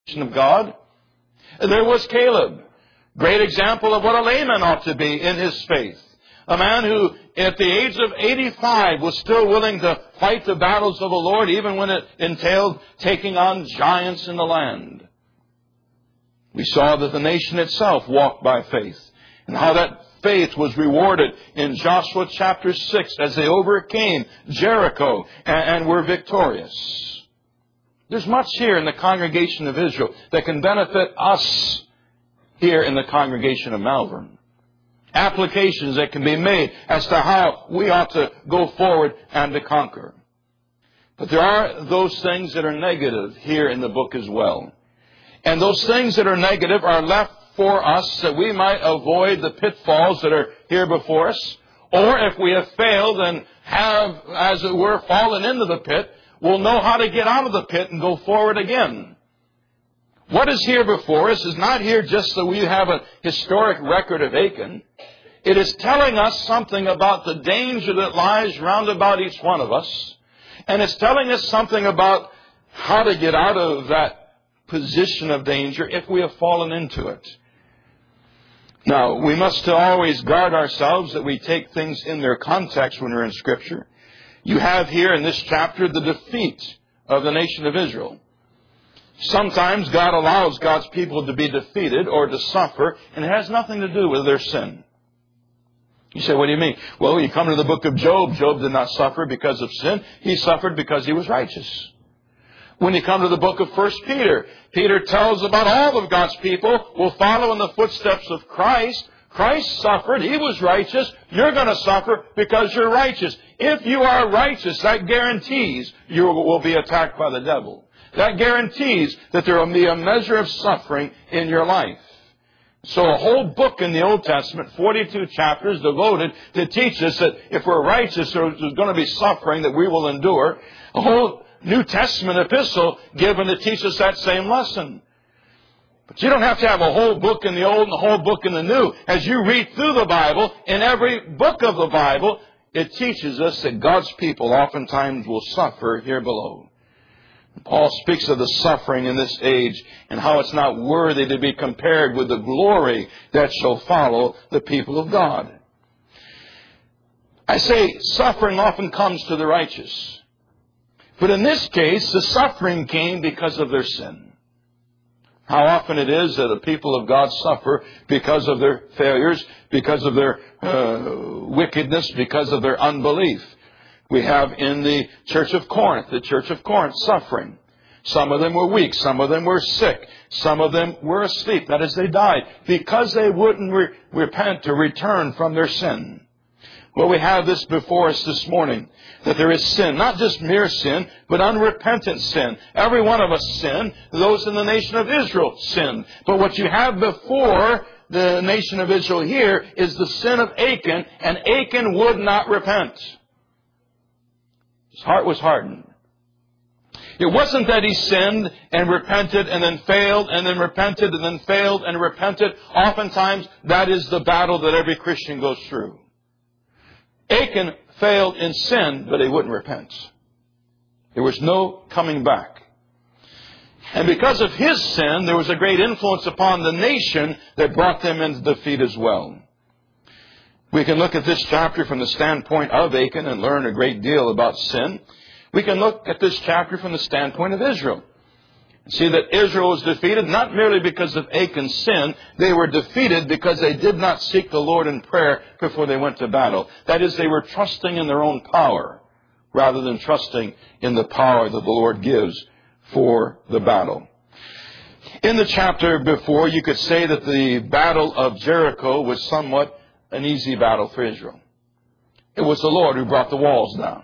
of God. There was Caleb, great example of what a layman ought to be in his faith. A man who, at the age of 85, was still willing to fight the battles of the Lord, even when it entailed taking on giants in the land. We saw that the nation itself walked by faith, and how that faith was rewarded in Joshua chapter 6 as they overcame Jericho and were victorious. There's much here in the congregation of Israel that can benefit us here in the congregation of Malvern. Applications that can be made as to how we ought to go forward and to conquer. But there are those things that are negative here in the book as well. And those things that are negative are left for us that we might avoid the pitfalls that are here before us. Or if we have failed and have, as it were, fallen into the pit, we'll know how to get out of the pit and go forward again. What is here before us is not here just so we have a historic record of Achan. It is telling us something about the danger that lies round about each one of us. And it's telling us something about how to get out of that position of danger if we have fallen into it. Now, we must always guard ourselves that we take things in their context when we're in Scripture. You have here in this chapter the defeat of the nation of Israel. Sometimes God allows God's people to be defeated or to suffer, and it has nothing to do with their sin. You say, what do you mean? Well, you come to the book of Job. Job did not suffer because of sin. He suffered because he was righteous. When you come to the book of 1 Peter, Peter tells about all of God's people will follow in the footsteps of Christ. Christ suffered. He was righteous. You're going to suffer because you're righteous. If you are righteous, that guarantees you will be attacked by the devil. That guarantees that there will be a measure of suffering in your life. So a whole book in the Old Testament, 42 chapters devoted to teach us that if we're righteous, there's going to be suffering that we will endure. A whole New Testament epistle given to teach us that same lesson. But you don't have to have a whole book in the Old and a whole book in the New. As you read through the Bible, in every book of the Bible, it teaches us that God's people oftentimes will suffer here below. Paul speaks of the suffering in this age and how it's not worthy to be compared with the glory that shall follow the people of God. I say suffering often comes to the righteous. But in this case, the suffering came because of their sin. How often it is that the people of God suffer because of their failures, because of their wickedness, because of their unbelief. We have in the church of Corinth suffering. Some of them were weak. Some of them were sick. Some of them were asleep. That is, they died because they wouldn't repent or return from their sin. Well, we have this before us this morning, that there is sin, not just mere sin, but unrepentant sin. Every one of us sinned. Those in the nation of Israel sinned. But what you have before the nation of Israel here is the sin of Achan, and Achan would not repent. His heart was hardened. It wasn't that he sinned and repented and then failed and then repented and then failed and repented. Oftentimes, that is the battle that every Christian goes through. Achan failed in sin, but he wouldn't repent. There was no coming back. And because of his sin, there was a great influence upon the nation that brought them into defeat as well. We can look at this chapter from the standpoint of Achan and learn a great deal about sin. We can look at this chapter from the standpoint of Israel. See that Israel was defeated not merely because of Achan's sin. They were defeated because they did not seek the Lord in prayer before they went to battle. That is, they were trusting in their own power rather than trusting in the power that the Lord gives for the battle. In the chapter before, you could say that the battle of Jericho was somewhat an easy battle for Israel. It was the Lord who brought the walls down.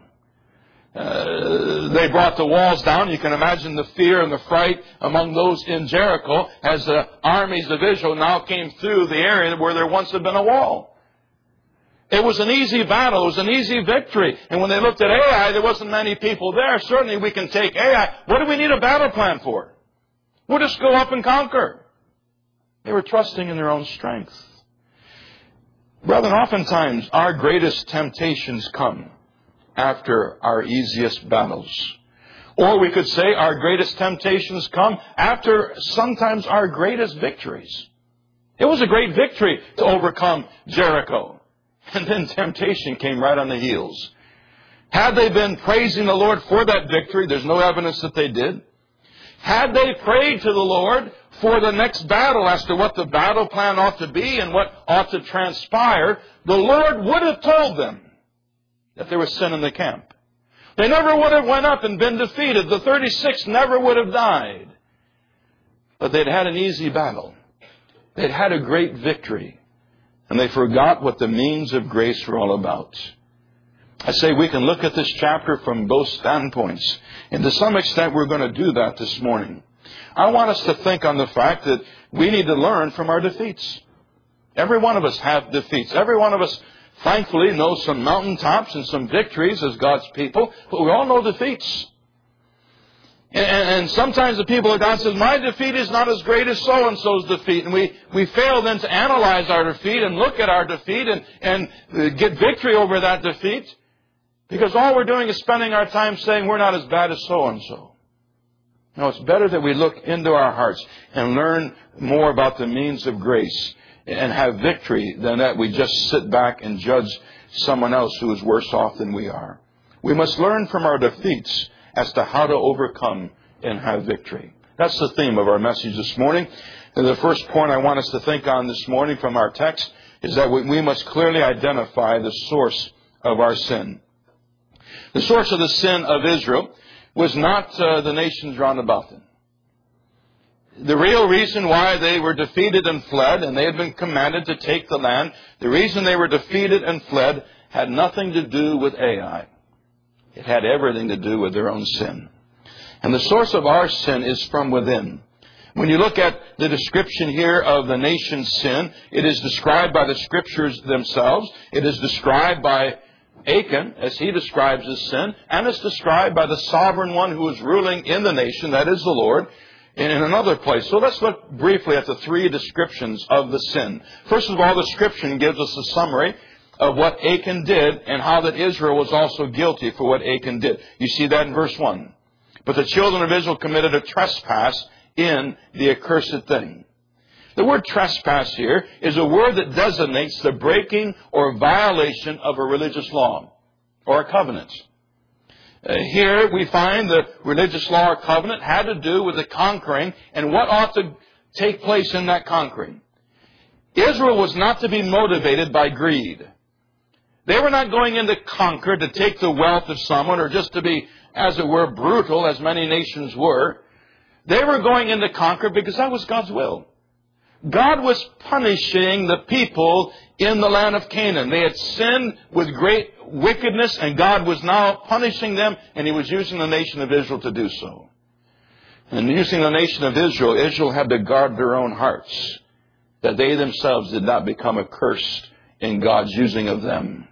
They brought the walls down. You can imagine the fear and the fright among those in Jericho as the armies of Israel now came through the area where there once had been a wall. It was an easy battle. It was an easy victory. And when they looked at Ai, there wasn't many people there. Certainly we can take Ai. What do we need a battle plan for? We'll just go up and conquer. They were trusting in their own strength. Brethren, oftentimes our greatest temptations come after our easiest battles. Or we could say our greatest temptations come after sometimes our greatest victories. It was a great victory to overcome Jericho. And then temptation came right on the heels. Had they been praising the Lord for that victory, there's no evidence that they did. Had they prayed to the Lord for the next battle as to what the battle plan ought to be and what ought to transpire, the Lord would have told them that there was sin in the camp. They never would have went up and been defeated. The 36 never would have died. But they'd had an easy battle. They'd had a great victory. And they forgot what the means of grace were all about. I say we can look at this chapter from both standpoints. And to some extent we're going to do that this morning. I want us to think on the fact that we need to learn from our defeats. Every one of us have defeats. Every one of us, thankfully, knows some mountaintops and some victories as God's people. But we all know defeats. And sometimes the people of God says, my defeat is not as great as so-and-so's defeat. And we fail then to analyze our defeat and look at our defeat and get victory over that defeat. Because all we're doing is spending our time saying we're not as bad as so-and-so. No, it's better that we look into our hearts and learn more about the means of grace and have victory than that we just sit back and judge someone else who is worse off than we are. We must learn from our defeats as to how to overcome and have victory. That's the theme of our message this morning. And the first point I want us to think on this morning from our text is that we must clearly identify the source of our sin. The source of the sin of Israel was not the nations round about them. The real reason why they were defeated and fled, and they had been commanded to take the land, the reason they were defeated and fled had nothing to do with Ai. It had everything to do with their own sin. And the source of our sin is from within. When you look at the description here of the nation's sin, it is described by the Scriptures themselves. It is described by Achan, as he describes his sin, and it's described by the sovereign one who is ruling in the nation, that is the Lord, in another place. So let's look briefly at the three descriptions of the sin. First of all, the Scripture gives us a summary of what Achan did and how that Israel was also guilty for what Achan did. You see that in verse 1. But the children of Israel committed a trespass in the accursed thing. The word trespass here is a word that designates the breaking or violation of a religious law or a covenant. Here we find the religious law or covenant had to do with the conquering and what ought to take place in that conquering. Israel was not to be motivated by greed. They were not going in to conquer, to take the wealth of someone, or just to be, as it were, brutal, as many nations were. They were going in to conquer because that was God's will. God was punishing the people in the land of Canaan. They had sinned with great wickedness, and God was now punishing them, and He was using the nation of Israel to do so. And using the nation of Israel, Israel had to guard their own hearts, that they themselves did not become accursed in God's using of them.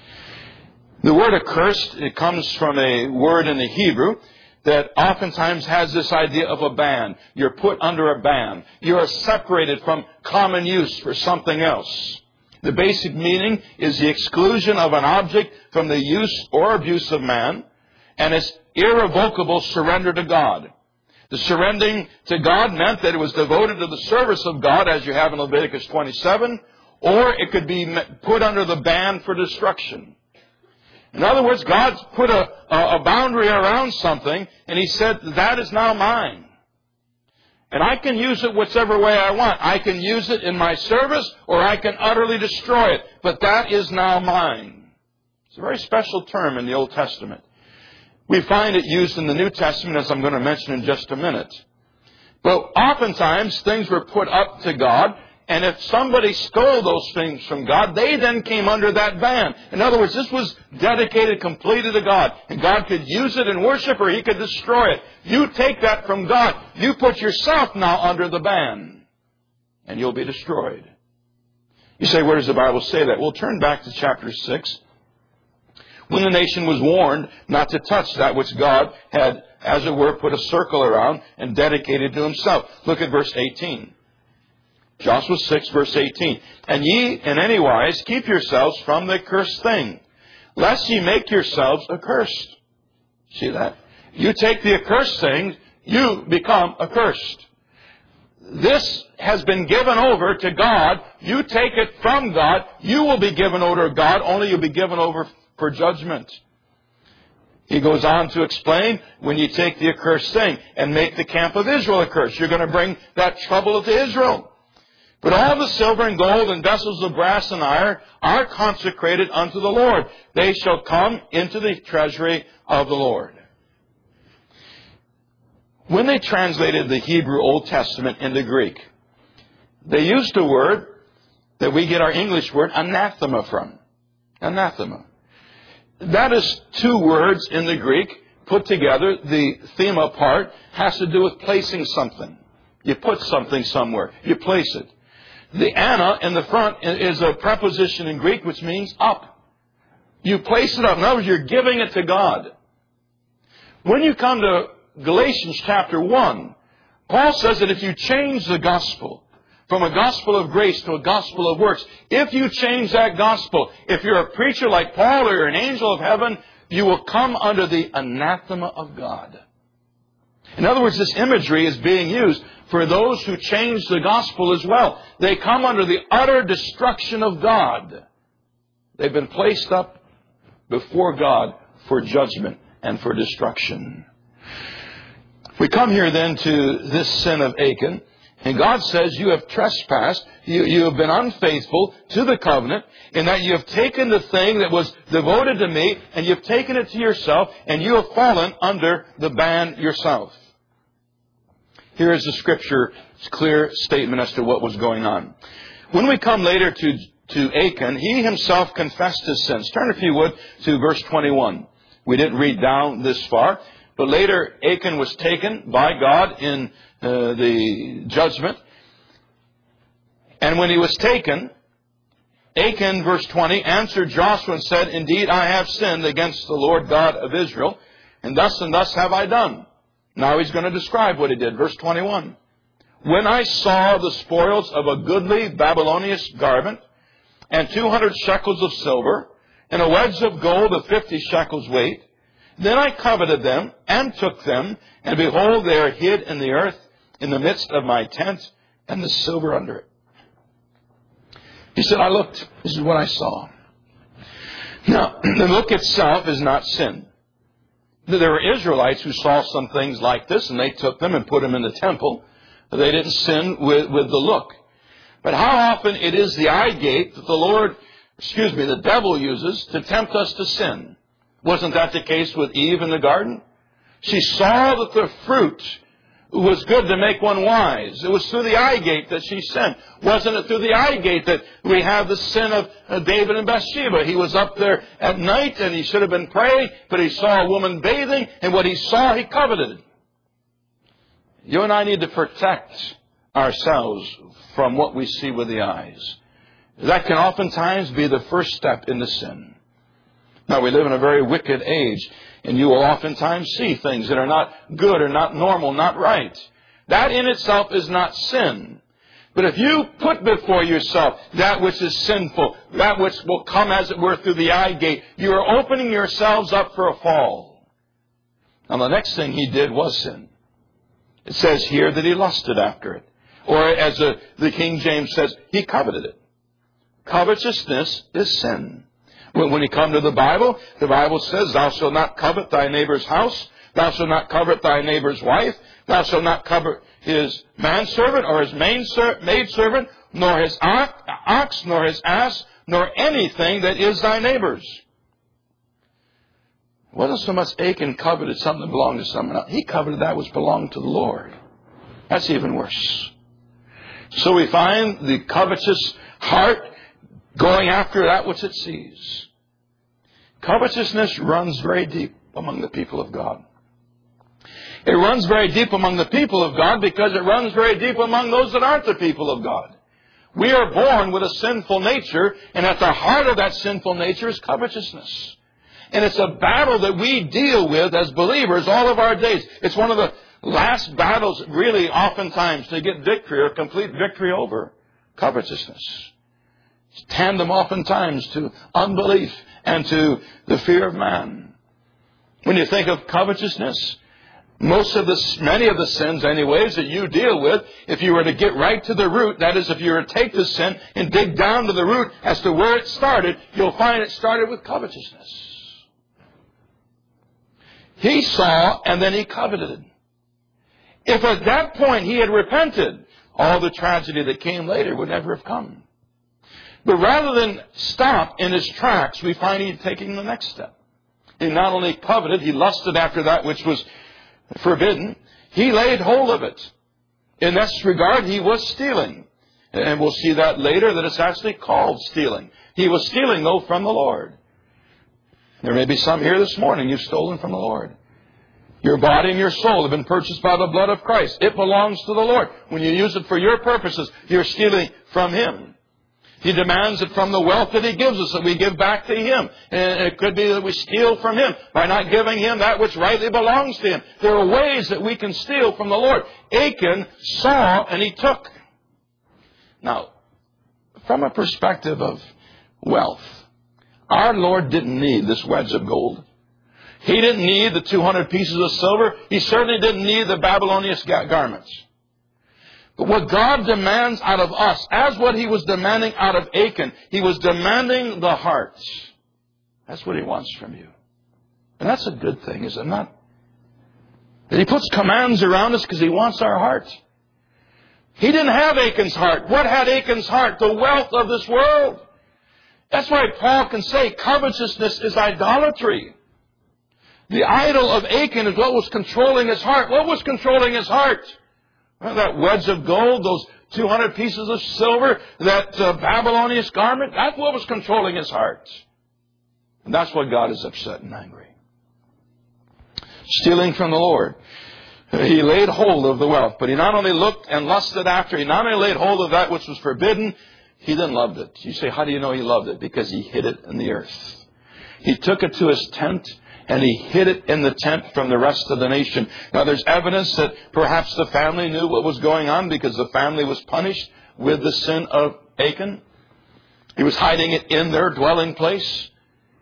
The word accursed, it comes from a word in the Hebrew that oftentimes has this idea of a ban. You're put under a ban. You are separated from common use for something else. The basic meaning is the exclusion of an object from the use or abuse of man, and its irrevocable surrender to God. The surrendering to God meant that it was devoted to the service of God, as you have in Leviticus 27, or it could be put under the ban for destruction. In other words, God put a boundary around something, and He said, that is now mine. And I can use it whichever way I want. I can use it in my service, or I can utterly destroy it. But that is now mine. It's a very special term in the Old Testament. We find it used in the New Testament, as I'm going to mention in just a minute. But oftentimes, things were put up to God, and if somebody stole those things from God, they then came under that ban. In other words, this was dedicated completely to God. And God could use it in worship, or He could destroy it. You take that from God. You put yourself now under the ban, and you'll be destroyed. You say, where does the Bible say that? Well, turn back to chapter 6. When the nation was warned not to touch that which God had, as it were, put a circle around and dedicated to Himself. Look at verse 18. Joshua 6, verse 18. And ye in any wise keep yourselves from the accursed thing, lest ye make yourselves accursed. See that? You take the accursed thing, you become accursed. This has been given over to God. You take it from God, you will be given over to God, only you'll be given over for judgment. He goes on to explain, when you take the accursed thing and make the camp of Israel accursed, you're going to bring that trouble to Israel. But all the silver and gold and vessels of brass and iron are consecrated unto the Lord. They shall come into the treasury of the Lord. When they translated the Hebrew Old Testament into Greek, they used a word that we get our English word anathema from. Anathema. That is two words in the Greek put together. The thema part has to do with placing something. You put something somewhere. You place it. The ana in the front is a preposition in Greek which means up. You place it up. In other words, you're giving it to God. When you come to Galatians chapter 1, Paul says that if you change the gospel from a gospel of grace to a gospel of works, if you change that gospel, if you're a preacher like Paul or you're an angel of heaven, you will come under the anathema of God. In other words, this imagery is being used for those who change the gospel as well. They come under the utter destruction of God. They've been placed up before God for judgment and for destruction. We come here then to this sin of Achan. And God says, you have trespassed, you have been unfaithful to the covenant, in that you have taken the thing that was devoted to me, and you have taken it to yourself, and you have fallen under the ban yourself. Here is the Scripture's clear statement as to what was going on. When we come later to Achan, he himself confessed his sins. Turn, if you would, to verse 21. We didn't read down this far, but later Achan was taken by God in the judgment. And when he was taken, Achan, verse 20, answered Joshua and said, indeed, I have sinned against the Lord God of Israel, and thus have I done. Now he's going to describe what he did. Verse 21. When I saw the spoils of a goodly Babylonian garment, and 200 shekels of silver, and a wedge of gold of 50 shekels weight, then I coveted them, and took them, and behold, they are hid in the earth, in the midst of my tent, and the silver under it. He said, I looked. This is what I saw. Now, the look itself is not sin. There were Israelites who saw some things like this, and they took them and put them in the temple. They didn't sin with the look. But how often it is the eye gate that the devil uses to tempt us to sin. Wasn't that the case with Eve in the garden? She saw that the fruit was good to make one wise. It was through the eye gate that she sinned. Wasn't it through the eye gate that we have the sin of David and Bathsheba? He was up there at night and he should have been praying, but he saw a woman bathing, and what he saw, he coveted. You and I need to protect ourselves from what we see with the eyes. That can oftentimes be the first step into sin. Now, we live in a very wicked age, and you will oftentimes see things that are not good or not normal, not right. That in itself is not sin. But if you put before yourself that which is sinful, that which will come as it were through the eye gate, you are opening yourselves up for a fall. Now, the next thing he did was sin. It says here that he lusted after it. Or as the King James says, he coveted it. Covetousness is sin. When you come to the Bible says, thou shalt not covet thy neighbor's house, thou shalt not covet thy neighbor's wife, thou shalt not covet his manservant or his maidservant, nor his ox, nor his ass, nor anything that is thy neighbor's. It wasn't so much Achan coveted something that belonged to someone else. He coveted that which belonged to the Lord. That's even worse. So we find the covetous heart going after that which it sees. Covetousness runs very deep among the people of God. It runs very deep among the people of God because it runs very deep among those that aren't the people of God. We are born with a sinful nature, and at the heart of that sinful nature is covetousness. And it's a battle that we deal with as believers all of our days. It's one of the last battles, really, oftentimes, to get victory or complete victory over covetousness. It's tandem oftentimes to unbelief and to the fear of man. When you think of covetousness, many of the sins anyways that you deal with, if you were to get right to the root, that is, if you were to take the sin and dig down to the root as to where it started, you'll find it started with covetousness. He saw and then he coveted. If at that point he had repented, all the tragedy that came later would never have come. But rather than stop in his tracks, we find him taking the next step. He not only coveted, he lusted after that which was forbidden. He laid hold of it. In this regard, he was stealing. And we'll see that later, that it's actually called stealing. He was stealing, though, from the Lord. There may be some here this morning you've stolen from the Lord. Your body and your soul have been purchased by the blood of Christ. It belongs to the Lord. When you use it for your purposes, you're stealing from Him. He demands it from the wealth that He gives us, that we give back to Him. And it could be that we steal from Him by not giving Him that which rightly belongs to Him. There are ways that we can steal from the Lord. Achan saw and he took. Now, from a perspective of wealth, our Lord didn't need this wedge of gold. He didn't need the 200 pieces of silver. He certainly didn't need the Babylonian garments. But what God demands out of us, as what He was demanding out of Achan, He was demanding the hearts. That's what He wants from you. And that's a good thing, is it not? That He puts commands around us because He wants our heart. He didn't have Achan's heart. What had Achan's heart? The wealth of this world. That's why Paul can say covetousness is idolatry. The idol of Achan is what was controlling his heart. What was controlling his heart? Well, that wedge of gold, those 200 pieces of silver, that Babylonian garment, that's what was controlling his heart. And that's why God is upset and angry. Stealing from the Lord. He laid hold of the wealth, but he not only looked and lusted after, he not only laid hold of that which was forbidden, he then loved it. You say, how do you know he loved it? Because he hid it in the earth. He took it to his tent, and he hid it in the tent from the rest of the nation. Now there's evidence that perhaps the family knew what was going on because the family was punished with the sin of Achan. He was hiding it in their dwelling place.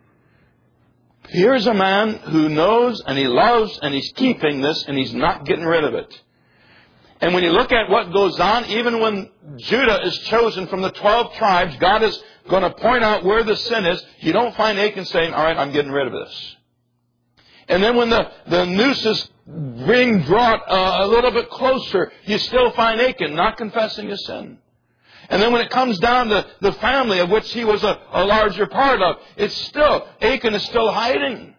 Here's a man who knows and he loves and he's keeping this and he's not getting rid of it. And when you look at what goes on, even when Judah is chosen from the 12 tribes, God is going to point out where the sin is. You don't find Achan saying, all right, I'm getting rid of this. And then when the noose is being brought a little bit closer, you still find Achan not confessing his sin. And then when it comes down to the family of which he was a larger part of, Achan is still hiding.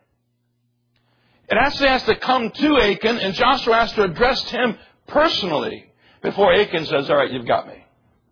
It actually has to come to Achan, and Joshua has to address him personally before Achan says, all right, you've got me.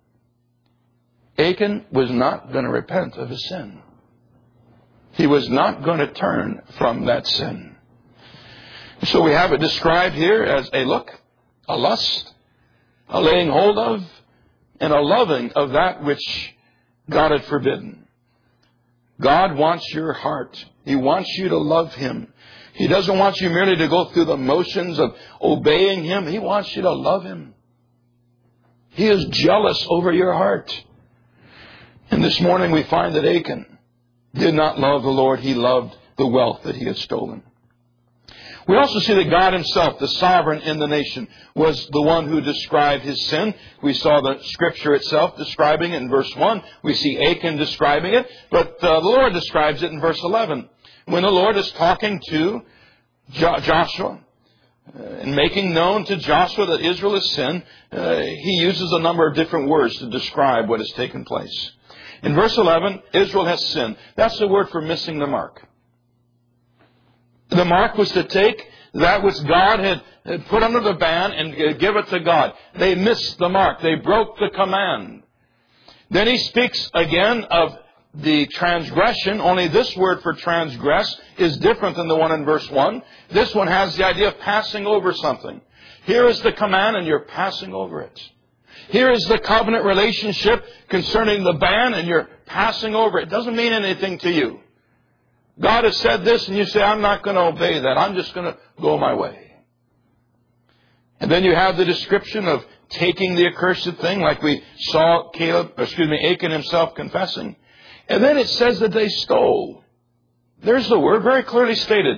Achan was not going to repent of his sin. He was not going to turn from that sin. So we have it described here as a look, a lust, a laying hold of, and a loving of that which God had forbidden. God wants your heart. He wants you to love Him. He doesn't want you merely to go through the motions of obeying Him. He wants you to love Him. He is jealous over your heart. And this morning we find that Achan did not love the Lord. He loved the wealth that he had stolen. We also see that God Himself, the sovereign in the nation, was the one who described his sin. We saw the Scripture itself describing it in verse 1. We see Achan describing it, but the Lord describes it in verse 11. When the Lord is talking to Joshua and making known to Joshua that Israel has sinned, He uses a number of different words to describe what has taken place. In verse 11, Israel has sinned. That's the word for missing the mark. The mark was to take that which God had put under the ban and give it to God. They missed the mark. They broke the command. Then He speaks again of the transgression. Only this word for transgress is different than the one in verse 1. This one has the idea of passing over something. Here is the command and you're passing over it. Here is the covenant relationship concerning the ban and you're passing over it. It doesn't mean anything to you. God has said this and you say, I'm not going to obey that. I'm just going to go my way. And then you have the description of taking the accursed thing like we saw Achan himself confessing. And then it says that they stole. There's the word very clearly stated.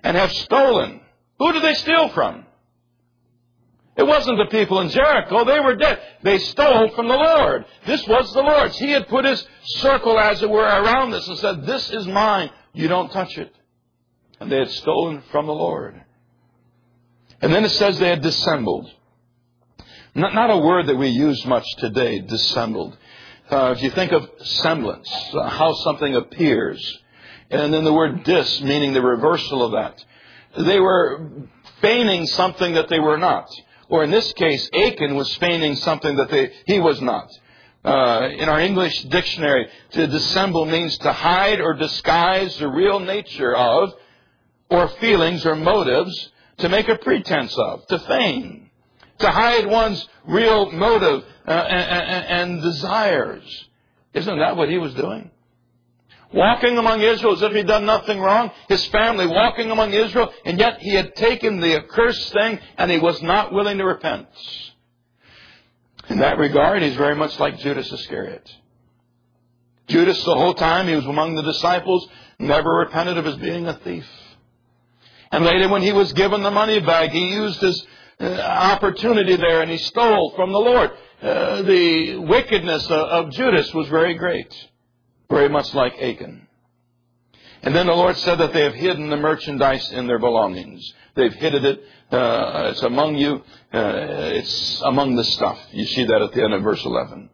and have stolen. Who did they steal from? It wasn't the people in Jericho. They were dead. They stole from the Lord. This was the Lord's. He had put His circle, as it were, around this and said, this is mine. You don't touch it. And they had stolen from the Lord. And then it says they had dissembled. Not a word that we use much today, dissembled. If you think of semblance, how something appears. And then the word dis, meaning the reversal of that. They were feigning something that they were not. Or in this case, Achan was feigning something that he was not. In our English dictionary, to dissemble means to hide or disguise the real nature of, or feelings or motives, to make a pretense of, to feign, to hide one's real motive and desires. Isn't that what he was doing? Walking among Israel as if he'd done nothing wrong. His family walking among Israel, and yet he had taken the accursed thing and he was not willing to repent. In that regard, he's very much like Judas Iscariot. Judas, the whole time he was among the disciples, never repented of his being a thief. And later when he was given the money bag, he used his opportunity there and he stole from the Lord. The wickedness of Judas was very great. Very much like Achan. And then the Lord said that they have hidden the merchandise in their belongings. They've hidden it. It's among you. It's among the stuff. You see that at the end of verse 11.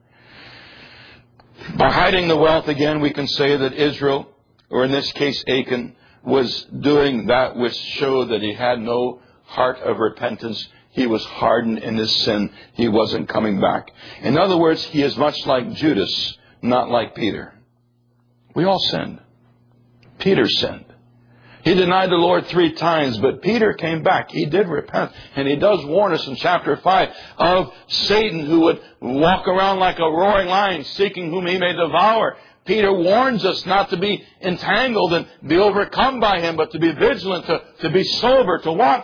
By hiding the wealth, again, we can say that Israel, or in this case Achan, was doing that which showed that he had no heart of repentance. He was hardened in his sin. He wasn't coming back. In other words, he is much like Judas, not like Peter. We all sinned. Peter sinned. He denied the Lord 3 times, but Peter came back. He did repent. And he does warn us in chapter 5 of Satan, who would walk around like a roaring lion, seeking whom he may devour. Peter warns us not to be entangled and be overcome by him, but to be vigilant, to be sober, to watch.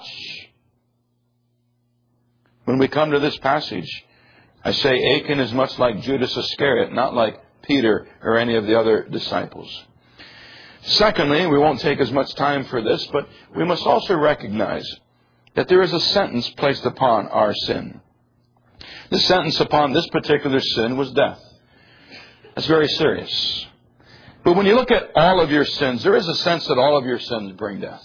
When we come to this passage, I say Achan is much like Judas Iscariot, not like Peter or any of the other disciples. Secondly, we won't take as much time for this, but we must also recognize that there is a sentence placed upon our sin. The sentence upon this particular sin was death. That's very serious. But when you look at all of your sins, there is a sense that all of your sins bring death.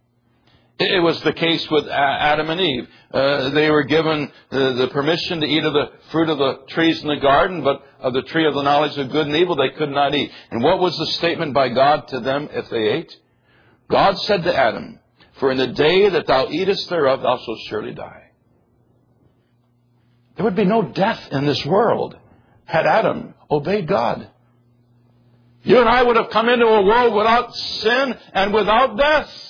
It was the case with Adam and Eve. They were given the permission to eat of the fruit of the trees in the garden, but of the tree of the knowledge of good and evil they could not eat. And what was the statement by God to them if they ate? God said to Adam, "For in the day that thou eatest thereof, thou shalt surely die." There would be no death in this world had Adam obeyed God. You and I would have come into a world without sin and without death.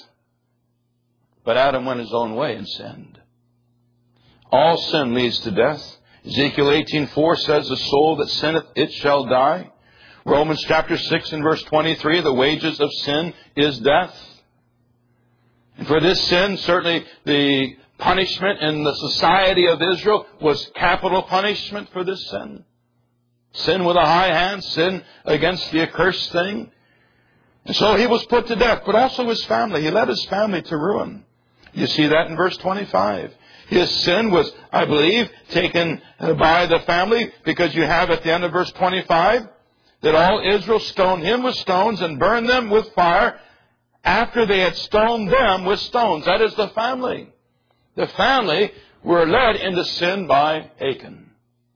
But Adam went his own way and sinned. All sin leads to death. Ezekiel 18:4 says, "The soul that sinneth, it shall die." Romans chapter 6 and verse 23, "The wages of sin is death." And for this sin, certainly the punishment in the society of Israel was capital punishment for this sin. Sin with a high hand, sin against the accursed thing. And so he was put to death, but also his family. He led his family to ruin. You see that in verse 25. His sin was, I believe, taken by the family, because you have at the end of verse 25 that all Israel stoned him with stones and burned them with fire after they had stoned them with stones. That is the family. The family were led into sin by Achan.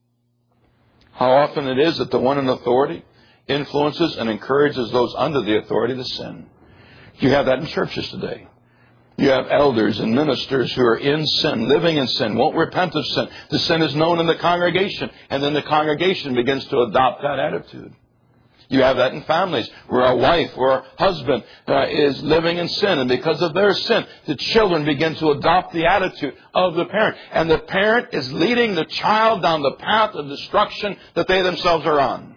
How often it is that the one in authority influences and encourages those under the authority to sin. You have that in churches today. You have elders and ministers who are in sin, living in sin, won't repent of sin. The sin is known in the congregation, and then the congregation begins to adopt that attitude. You have that in families where a wife or a husband is living in sin, and because of their sin, the children begin to adopt the attitude of the parent. And the parent is leading the child down the path of destruction that they themselves are on.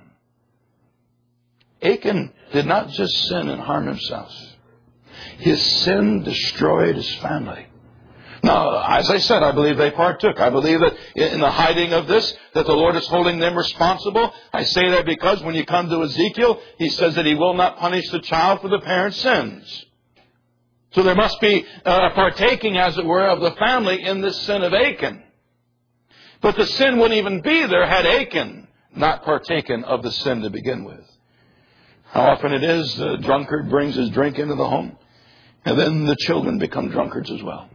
Achan did not just sin and harm himself. His sin destroyed his family. Now, as I said, I believe they partook. I believe that in the hiding of this, that the Lord is holding them responsible. I say that because when you come to Ezekiel, he says that he will not punish the child for the parent's sins. So there must be a partaking, as it were, of the family in this sin of Achan. But the sin wouldn't even be there had Achan not partaken of the sin to begin with. How often it is the drunkard brings his drink into the home, and then the children become drunkards as well.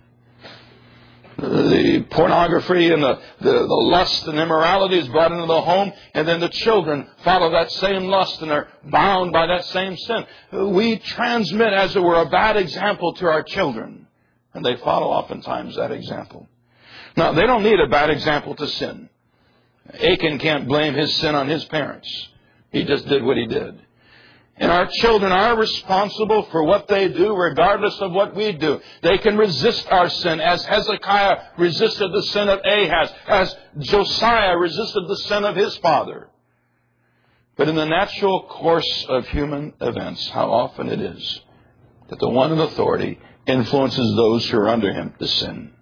The pornography and the lust and immorality is brought into the home, and then the children follow that same lust and are bound by that same sin. We transmit, as it were, a bad example to our children, and they follow oftentimes that example. Now, they don't need a bad example to sin. Achan can't blame his sin on his parents. He just did what he did. And our children are responsible for what they do regardless of what we do. They can resist our sin as Hezekiah resisted the sin of Ahaz, as Josiah resisted the sin of his father. But in the natural course of human events, how often it is that the one in authority influences those who are under him to sin.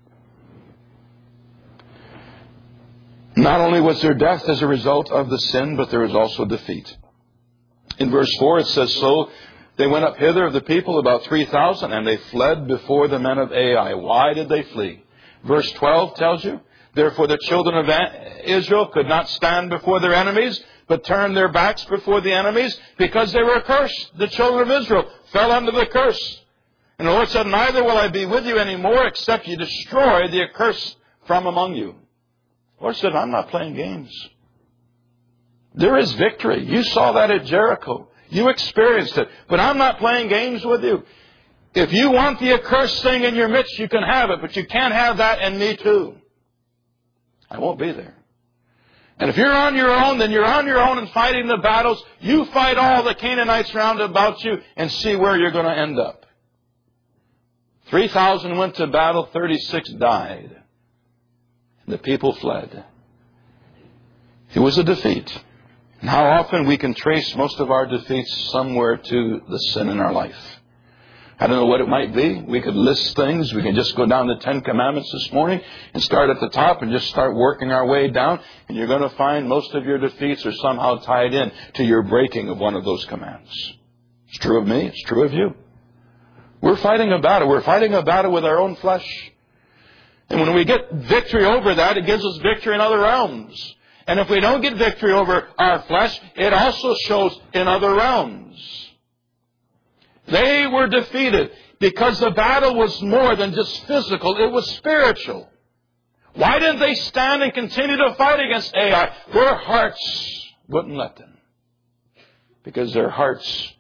Not only was there death as a result of the sin, but there was also defeat. In verse 4 it says, So they went up hither of the people about 3,000, and they fled before the men of Ai. Why did they flee? Verse 12 tells you, Therefore the children of Israel could not stand before their enemies, but turned their backs before the enemies, because they were cursed. The children of Israel fell under the curse. And the Lord said, Neither will I be with you anymore, except you destroy the accursed from among you. The Lord said, I'm not playing games. There is victory. You saw that at Jericho. You experienced it. But I'm not playing games with you. If you want the accursed thing in your midst, you can have it. But you can't have that in me too. I won't be there. And if you're on your own, then you're on your own and fighting the battles. You fight all the Canaanites round about you and see where you're going to end up. 3,000 went to battle, 36 died. And the people fled. It was a defeat. And how often we can trace most of our defeats somewhere to the sin in our life. I don't know what it might be. We could list things. We can just go down the 10 Commandments this morning and start at the top and just start working our way down. And you're going to find most of your defeats are somehow tied in to your breaking of one of those commands. It's true of me. It's true of you. We're fighting a battle. We're fighting a battle with our own flesh. And when we get victory over that, it gives us victory in other realms. And if we don't get victory over our flesh, it also shows in other realms. They were defeated because the battle was more than just physical. It was spiritual. Why didn't they stand and continue to fight against Ai? Their hearts wouldn't let them. Because their hearts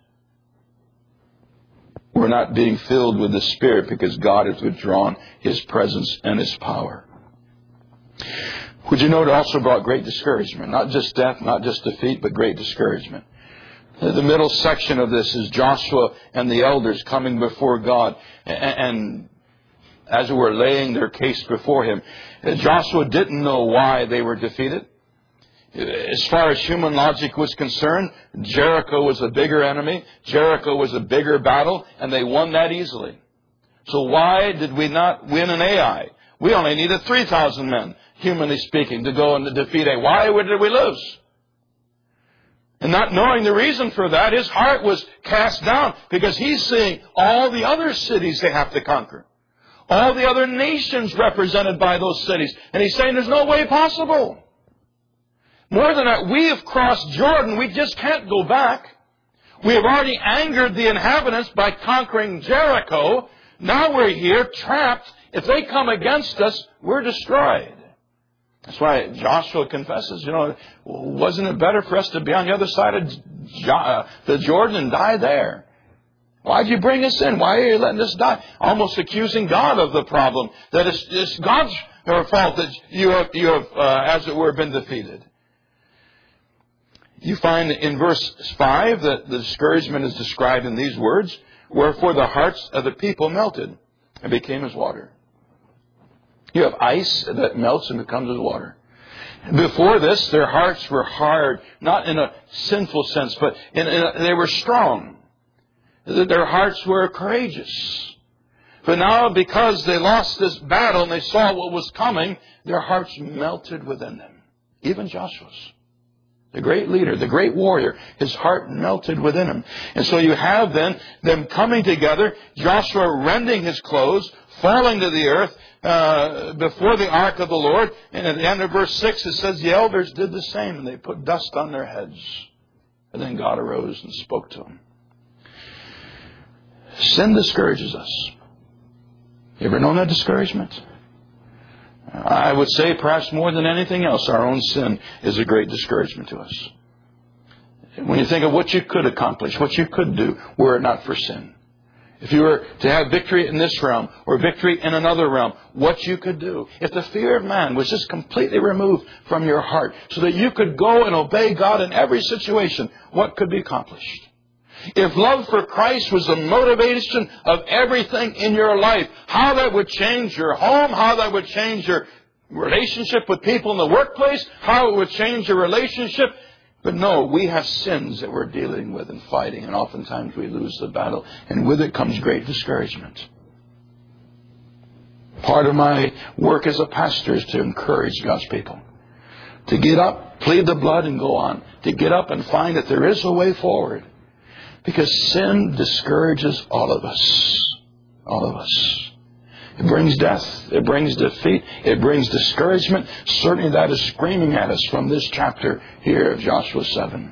were not being filled with the Spirit, because God has withdrawn His presence and His power. Would you know it also brought great discouragement? Not just death, not just defeat, but great discouragement. The middle section of this is Joshua and the elders coming before God and as it were, laying their case before Him. Joshua didn't know why they were defeated. As far as human logic was concerned, Jericho was a bigger enemy. Jericho was a bigger battle, and they won that easily. So why did we not win an Ai? We only needed 3,000 men, humanly speaking, to go and to defeat Ai. Why did we lose? And not knowing the reason for that, his heart was cast down because he's seeing all the other cities they have to conquer. All the other nations represented by those cities. And he's saying there's no way possible. More than that, we have crossed Jordan. We just can't go back. We have already angered the inhabitants by conquering Jericho. Now we're here trapped. If they come against us, we're destroyed. That's why Joshua confesses, wasn't it better for us to be on the other side of the Jordan and die there? Why'd you bring us in? Why are you letting us die? Almost accusing God of the problem. That it's God's fault that you have, as it were, been defeated. You find in verse 5 that the discouragement is described in these words, wherefore the hearts of the people melted and became as water. You have ice that melts and becomes as water. Before this, their hearts were hard, not in a sinful sense, but they were strong. Their hearts were courageous. But now, because they lost this battle and they saw what was coming, their hearts melted within them. Even Joshua's. The great leader, the great warrior, his heart melted within him. And so you have then them coming together, Joshua rending his clothes, falling to the earth before the ark of the Lord. And at the end of verse 6 it says the elders did the same, and they put dust on their heads. And then God arose and spoke to them. Sin discourages us. You ever known that discouragement? I would say perhaps more than anything else, our own sin is a great discouragement to us. When you think of what you could accomplish, what you could do, were it not for sin. If you were to have victory in this realm or victory in another realm, what you could do. If the fear of man was just completely removed from your heart so that you could go and obey God in every situation, what could be accomplished? If love for Christ was the motivation of everything in your life, how that would change your home, how that would change your relationship with people in the workplace, how it would change your relationship. But no, we have sins that we're dealing with and fighting, and oftentimes we lose the battle, and with it comes great discouragement. Part of my work as a pastor is to encourage God's people to get up, plead the blood, and go on. To get up and find that there is a way forward. Because sin discourages all of us. All of us. It brings death. It brings defeat. It brings discouragement. Certainly that is screaming at us from this chapter here of Joshua 7.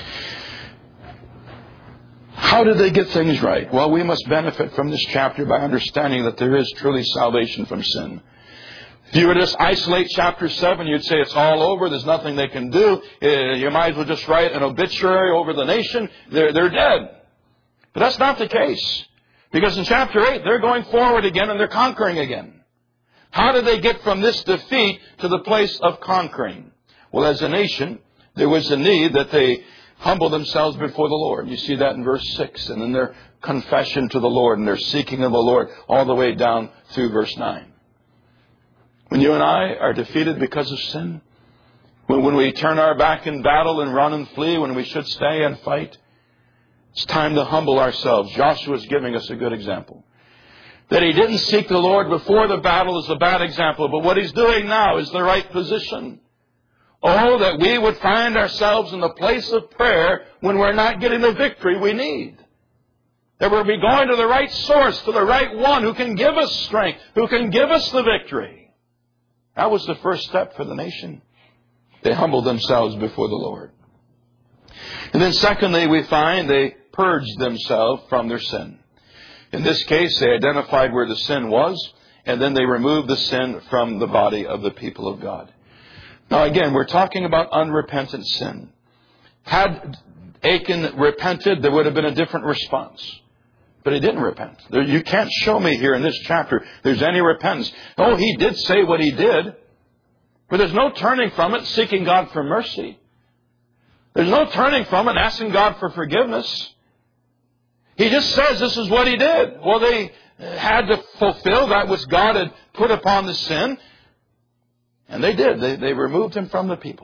How did they get things right? Well, we must benefit from this chapter by understanding that there is truly salvation from sin. If you were to just isolate chapter 7, you'd say it's all over. There's nothing they can do. You might as well just write an obituary over the nation. They're dead. But that's not the case. Because in chapter 8, they're going forward again and they're conquering again. How did they get from this defeat to the place of conquering? Well, as a nation, there was a need that they humble themselves before the Lord. You see that in verse 6. And then their confession to the Lord and their seeking of the Lord all the way down through verse 9. When you and I are defeated because of sin, when we turn our back in battle and run and flee, when we should stay and fight, it's time to humble ourselves. Joshua is giving us a good example. That he didn't seek the Lord before the battle is a bad example, but what he's doing now is the right position. Oh, that we would find ourselves in the place of prayer when we're not getting the victory we need. That we'll be going to the right source, to the right one who can give us strength, who can give us the victory. That was the first step for the nation. They humbled themselves before the Lord. And then secondly, we find they purged themselves from their sin. In this case, they identified where the sin was, and then they removed the sin from the body of the people of God. Now again, we're talking about unrepentant sin. Had Achan repented, there would have been a different response. But he didn't repent. You can't show me here in this chapter there's any repentance. Oh, he did say what he did. But there's no turning from it, seeking God for mercy. There's no turning from it, asking God for forgiveness. He just says this is what he did. Well, they had to fulfill that which God had put upon the sin. And they did. They removed him from the people.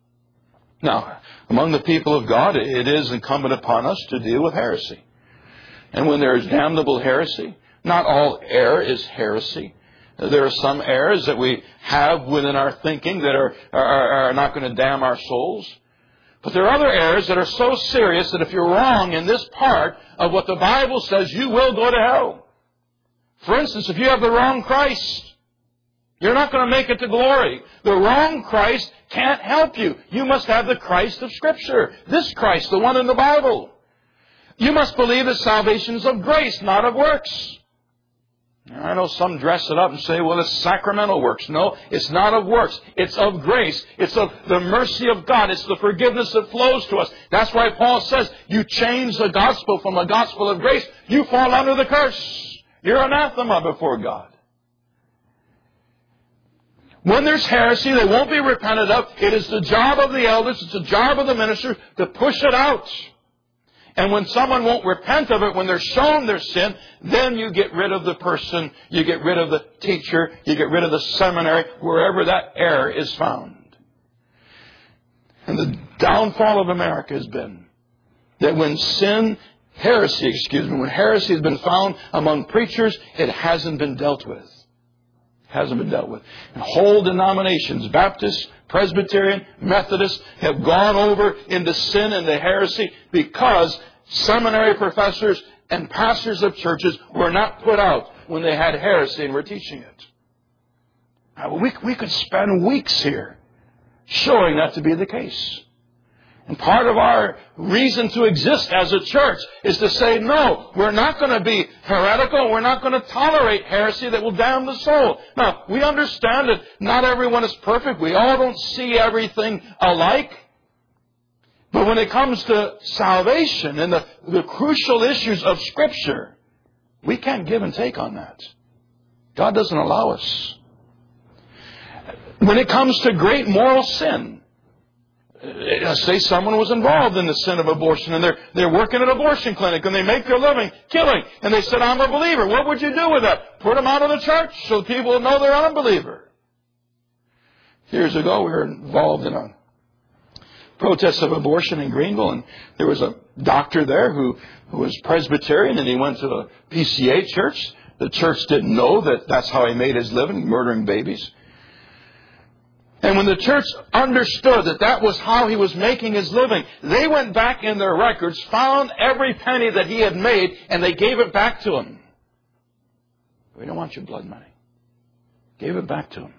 Now, among the people of God, it is incumbent upon us to deal with heresy. And when there is damnable heresy, not all error is heresy. There are some errors that we have within our thinking that are not going to damn our souls. But there are other errors that are so serious that if you're wrong in this part of what the Bible says, you will go to hell. For instance, if you have the wrong Christ, you're not going to make it to glory. The wrong Christ can't help you. You must have the Christ of Scripture. This Christ, the one in the Bible. You must believe that salvation is of grace, not of works. I know some dress it up and say, well, it's sacramental works. No, it's not of works. It's of grace. It's of the mercy of God. It's the forgiveness that flows to us. That's why Paul says, you change the gospel from a gospel of grace, you fall under the curse. You're anathema before God. When there's heresy, they won't be repented of. It is the job of the elders, it's the job of the minister to push it out. And when someone won't repent of it, when they're shown their sin, then you get rid of the person, you get rid of the teacher, you get rid of the seminary, wherever that error is found. And the downfall of America has been that when heresy has been found among preachers, it hasn't been dealt with. Hasn't been dealt with. And whole denominations, Baptist, Presbyterian, Methodist, have gone over into sin and the heresy because seminary professors and pastors of churches were not put out when they had heresy and were teaching it. Now, we could spend weeks here showing that to be the case. And part of our reason to exist as a church is to say, no, we're not going to be heretical. We're not going to tolerate heresy that will damn the soul. Now, we understand that not everyone is perfect. We all don't see everything alike. But when it comes to salvation and the crucial issues of Scripture, we can't give and take on that. God doesn't allow us. When it comes to great moral sin, say someone was involved in the sin of abortion and they're working at an abortion clinic and they make their living killing and they said, I'm a believer. What would you do with that? Put them out of the church so people will know they're an unbeliever. Years ago, we were involved in a protest of abortion in Greenville, and there was a doctor there who was Presbyterian, and he went to a PCA church. The church didn't know that that's how he made his living, murdering babies. And when the church understood that that was how he was making his living, they went back in their records, found every penny that he had made, and they gave it back to him. We don't want your blood money. Gave it back to him.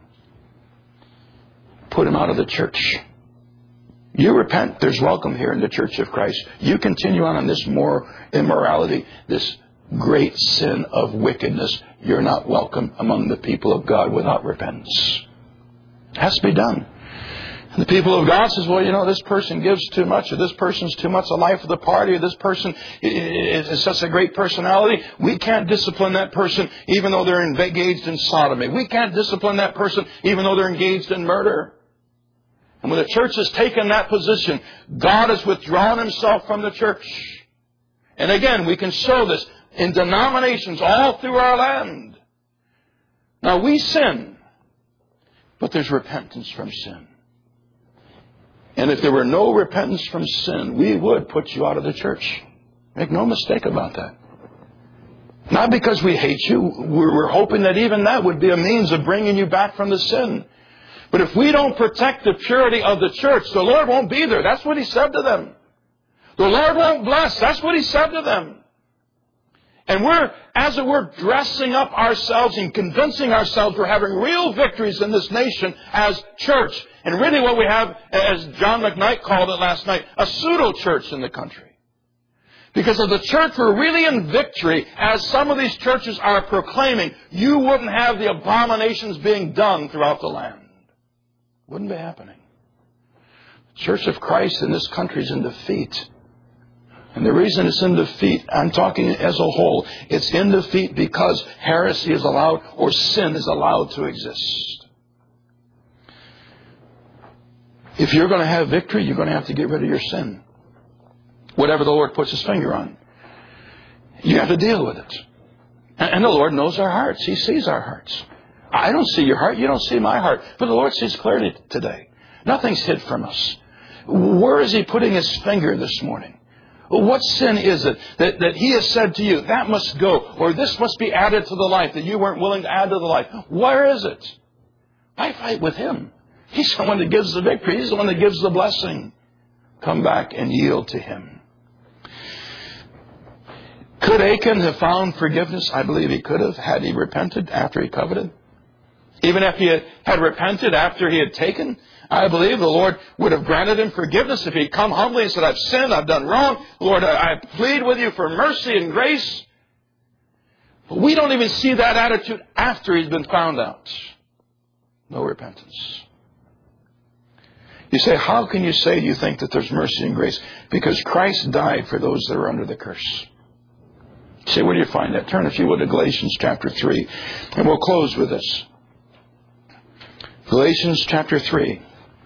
Put him out of the church. You repent, there's welcome here in the Church of Christ. You continue on this moral immorality, this great sin of wickedness. You're not welcome among the people of God without repentance. It has to be done. And the people of God says, well, you know, this person gives too much, or this person's too much a life of the party, or this person is such a great personality. We can't discipline that person even though they're engaged in sodomy. We can't discipline that person even though they're engaged in murder. And when the church has taken that position, God has withdrawn Himself from the church. And again, we can show this in denominations all through our land. Now, we sin, but there's repentance from sin. And if there were no repentance from sin, we would put you out of the church. Make no mistake about that. Not because we hate you. We're hoping that even that would be a means of bringing you back from the sin. But if we don't protect the purity of the church, the Lord won't be there. That's what He said to them. The Lord won't bless. That's what He said to them. And we're, as it were, dressing up ourselves and convincing ourselves we're having real victories in this nation as church. And really what we have, as John McKnight called it last night, a pseudo-church in the country. Because if the church were really in victory, as some of these churches are proclaiming, you wouldn't have the abominations being done throughout the land. Wouldn't be happening. The Church of Christ in this country is in defeat. And the reason it's in defeat, I'm talking as a whole, it's in defeat because heresy is allowed or sin is allowed to exist. If you're going to have victory, you're going to have to get rid of your sin. Whatever the Lord puts His finger on. You have to deal with it. And the Lord knows our hearts. He sees our hearts. I don't see your heart. You don't see my heart. But the Lord sees clearly today. Nothing's hid from us. Where is He putting His finger this morning? What sin is it that He has said to you, that must go, or this must be added to the life that you weren't willing to add to the life? Where is it? I fight with Him. He's the one that gives the victory. He's the one that gives the blessing. Come back and yield to Him. Could Achan have found forgiveness? I believe he could have, had he repented after he coveted. Even if he had repented after he had taken, I believe the Lord would have granted him forgiveness if he'd come humbly and said, I've sinned, I've done wrong. Lord, I plead with you for mercy and grace. But we don't even see that attitude after he's been found out. No repentance. You say, how can you say you think that there's mercy and grace? Because Christ died for those that are under the curse. You say, where do you find that? Turn, if you would, to Galatians chapter 3. And we'll close with this. Galatians chapter 3.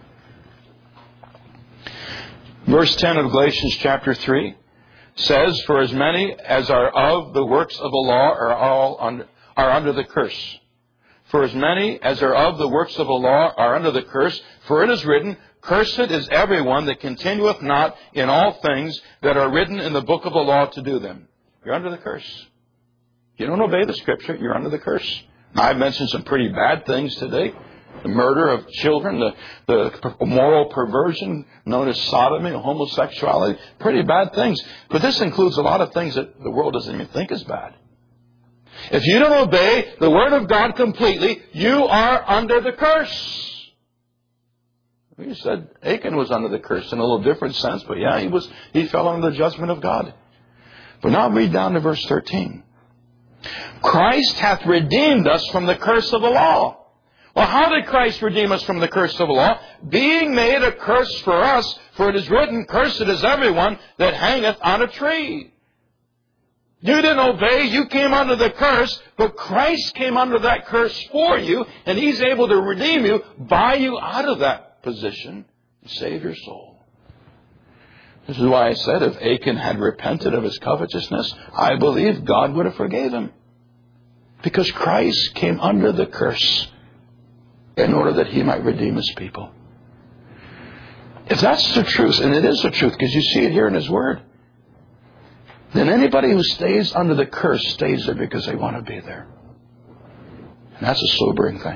Verse 10 of Galatians chapter 3 says, for as many as are of the works of the law are under the curse. For as many as are of the works of the law are under the curse. For it is written, cursed is everyone that continueth not in all things that are written in the book of the law to do them. You're under the curse. You don't obey the Scripture, you're under the curse. I've mentioned some pretty bad things today. The murder of children, the moral perversion known as sodomy, homosexuality, pretty bad things. But this includes a lot of things that the world doesn't even think is bad. If you don't obey the Word of God completely, you are under the curse. You said Achan was under the curse in a little different sense, but yeah, he fell under the judgment of God. But now read down to verse 13. Christ hath redeemed us from the curse of the law. Well, how did Christ redeem us from the curse of the law? Being made a curse for us, for it is written, cursed is everyone that hangeth on a tree. You didn't obey, you came under the curse, but Christ came under that curse for you, and He's able to redeem you, buy you out of that position, and save your soul. This is why I said if Achan had repented of his covetousness, I believe God would have forgave him. Because Christ came under the curse in order that He might redeem His people. If that's the truth, and it is the truth, because you see it here in His Word, then anybody who stays under the curse stays there because they want to be there. And that's a sobering thing.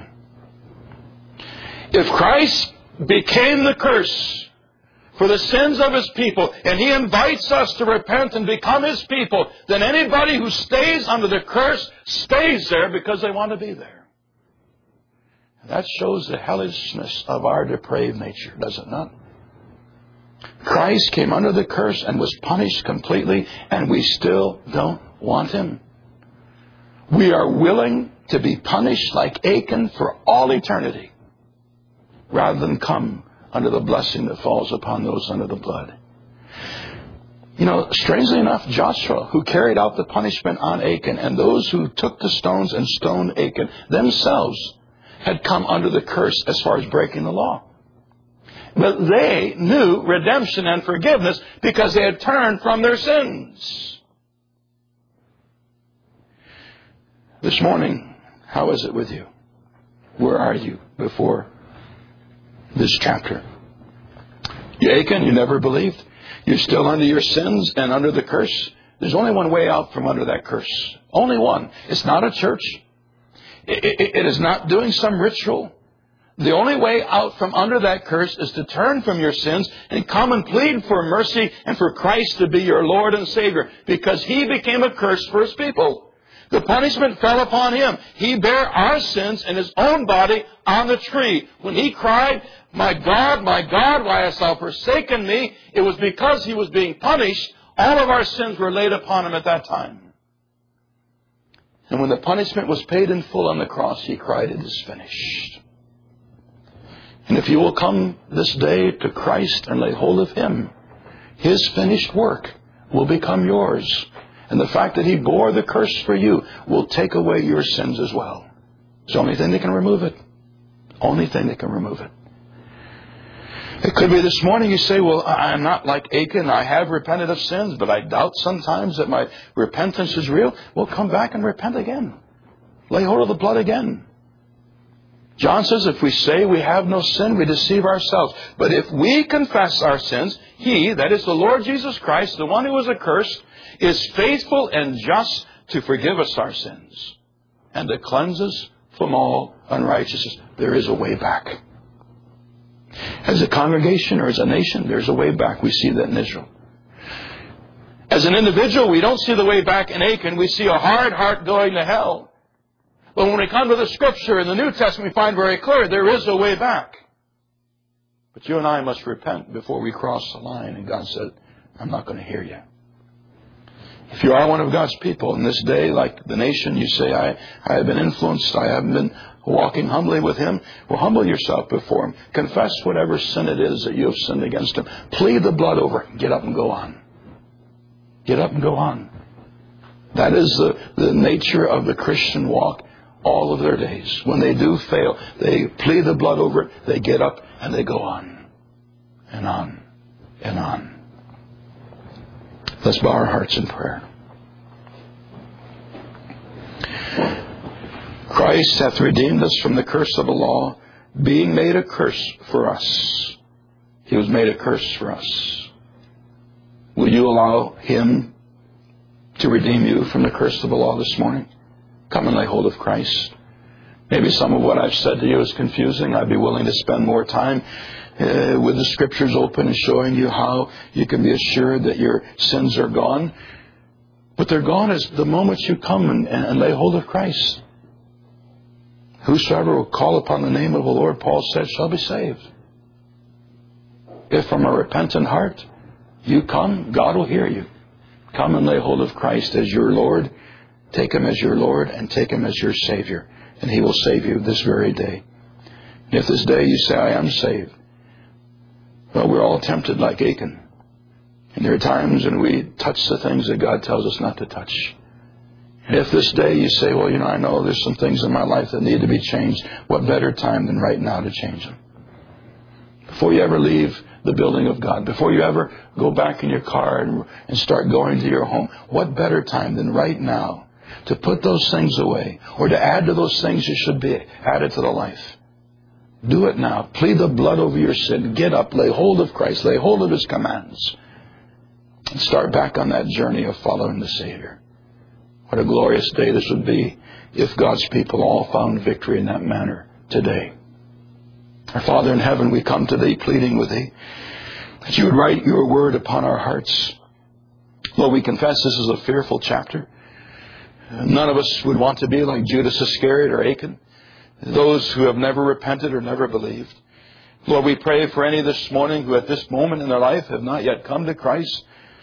If Christ became the curse for the sins of His people, and He invites us to repent and become His people, then anybody who stays under the curse stays there because they want to be there. That shows the hellishness of our depraved nature, does it not? Christ came under the curse and was punished completely, and we still don't want Him. We are willing to be punished like Achan for all eternity, rather than come under the blessing that falls upon those under the blood. You know, strangely enough, Joshua, who carried out the punishment on Achan, and those who took the stones and stoned Achan themselves, had come under the curse as far as breaking the law. But they knew redemption and forgiveness because they had turned from their sins. This morning, how is it with you? Where are you before this chapter? You Achan, you never believed. You're still under your sins and under the curse. There's only one way out from under that curse. Only one. It's not a church. It is not doing some ritual. The only way out from under that curse is to turn from your sins and come and plead for mercy and for Christ to be your Lord and Savior, because He became a curse for His people. The punishment fell upon Him. He bare our sins in His own body on the tree. When He cried, my God, why hast thou forsaken me?" It was because He was being punished. All of our sins were laid upon Him at that time. And when the punishment was paid in full on the cross, He cried, "It is finished." And if you will come this day to Christ and lay hold of Him, His finished work will become yours. And the fact that He bore the curse for you will take away your sins as well. It's the only thing that can remove it. Only thing that can remove it. It could be this morning you say, "Well, I'm not like Achan. I have repented of sins, but I doubt sometimes that my repentance is real." Well, come back and repent again. Lay hold of the blood again. John says if we say we have no sin, we deceive ourselves. But if we confess our sins, He, that is the Lord Jesus Christ, the one who was accursed, is faithful and just to forgive us our sins and to cleanse us from all unrighteousness. There is a way back. As a congregation or as a nation, there's a way back. We see that in Israel. As an individual, we don't see the way back in Achan. We see a hard heart going to hell. But when we come to the Scripture in the New Testament, we find very clear there is a way back. But you and I must repent before we cross the line. And God said, "I'm not going to hear you." If you are one of God's people in this day, like the nation, you say, I have been influenced, I haven't been walking humbly with Him. Well, humble yourself before Him. Confess whatever sin it is that you have sinned against Him. Plead the blood over it. Get up and go on. Get up and go on. That is the nature of the Christian walk all of their days. When they do fail, they plead the blood over it, they get up and they go on. And on. And on. Let's bow our hearts in prayer. Christ hath redeemed us from the curse of the law, being made a curse for us. He was made a curse for us. Will you allow Him to redeem you from the curse of the law this morning? Come and lay hold of Christ. Maybe some of what I've said to you is confusing. I'd be willing to spend more time with the Scriptures open and showing you how you can be assured that your sins are gone. But they're gone as the moment you come and lay hold of Christ. Whosoever will call upon the name of the Lord, Paul said, shall be saved. If from a repentant heart you come, God will hear you. Come and lay hold of Christ as your Lord. Take Him as your Lord and take Him as your Savior. And He will save you this very day. And if this day you say, I am saved. Well, we're all tempted like Achan. And there are times when we touch the things that God tells us not to touch. And if this day you say, well, I know there's some things in my life that need to be changed. What better time than right now to change them? Before you ever leave the building of God, before you ever go back in your car and start going to your home, what better time than right now to put those things away or to add to those things that should be added to the life? Do it now. Plead the blood over your sin. Get up. Lay hold of Christ. Lay hold of His commands. And start back on that journey of following the Savior. What a glorious day this would be if God's people all found victory in that manner today. Our Father in heaven, we come to Thee pleading with Thee that You would write Your word upon our hearts. Lord, we confess this is a fearful chapter. None of us would want to be like Judas Iscariot or Achan, those who have never repented or never believed. Lord, we pray for any this morning who at this moment in their life have not yet come to Christ.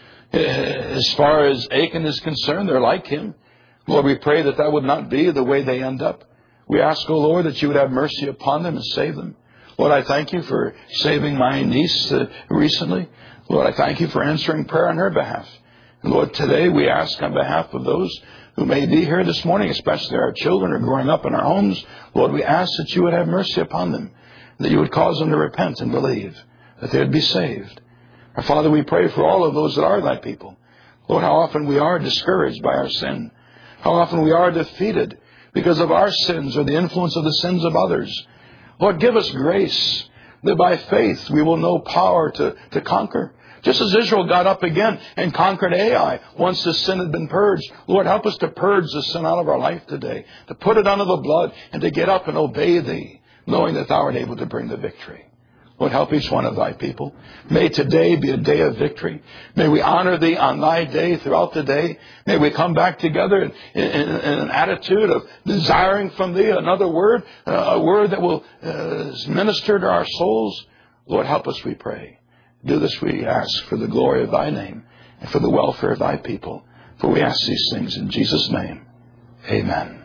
As far as Achan is concerned, they're like him. Lord, we pray that would not be the way they end up. We ask, O Lord, that You would have mercy upon them and save them. Lord, I thank You for saving my niece recently. Lord, I thank You for answering prayer on her behalf. And Lord, today we ask on behalf of those who may be here this morning, especially our children who are growing up in our homes, Lord, we ask that You would have mercy upon them, that You would cause them to repent and believe, that they would be saved. Our Father, we pray for all of those that are Thy people. Lord, how often we are discouraged by our sin. How often we are defeated because of our sins or the influence of the sins of others. Lord, give us grace that by faith we will know power to conquer. Just as Israel got up again and conquered Ai once the sin had been purged. Lord, help us to purge the sin out of our life today, to put it under the blood and to get up and obey Thee, knowing that Thou art able to bring the victory. Lord, help each one of Thy people. May today be a day of victory. May we honor Thee on Thy day throughout the day. May we come back together in an attitude of desiring from Thee another word, a word that will minister to our souls. Lord, help us, we pray. Do this, we ask, for the glory of Thy name and for the welfare of Thy people. For we ask these things in Jesus' name. Amen.